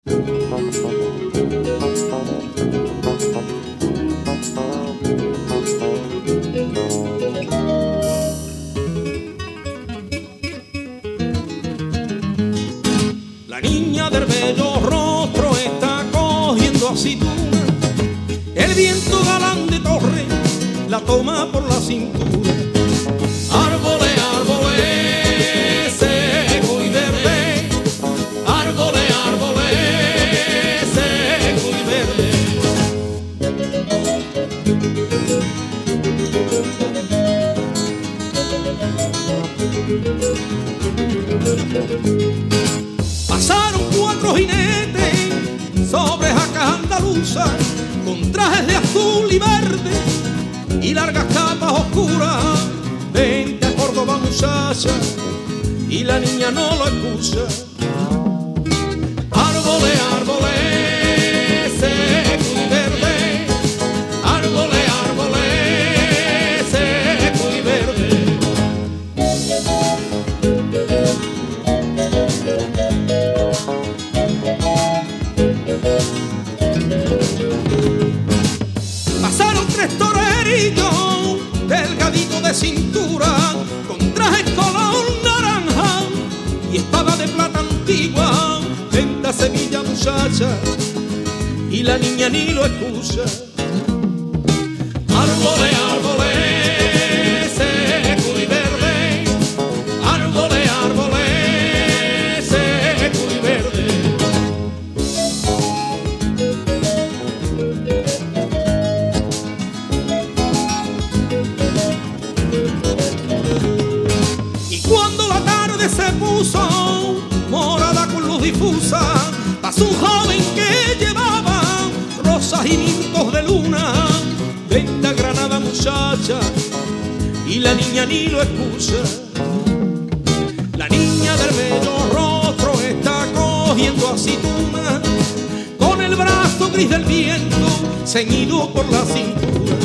La niña del bello rostro está cogiendo aceituna. El viento galán de torre la toma por la cintura. Árboles, árboles, seco y verde. Árboles, árboles, seco y verde. Pasaron 4 jinetes sobre jacas andaluzas, con trajes de azul y verde y largas capas oscuras. Vente a Córdoba, muchacha, y la niña no lo excusa. Árboles, árboles, seco y verde. Árboles, árboles, seco y verde. Pasaron 3 torerillos, delgaditos de cintura, con trajes color naranja y espada de plata antigua. Venta Sevilla, muchacha, y la niña ni lo excusa. Árboles, árboles, seco y verde. Árboles, árboles, seco y verde. Y cuando la tarde se puso morada con luz difusa, pasó un joven que llevaba rosas y mirtos de luna. Vente a Granada, muchacha, y la niña ni lo excusa. La niña del bello rostro está cogiendo aceituna, con el brazo gris del viento ceñido por la cintura.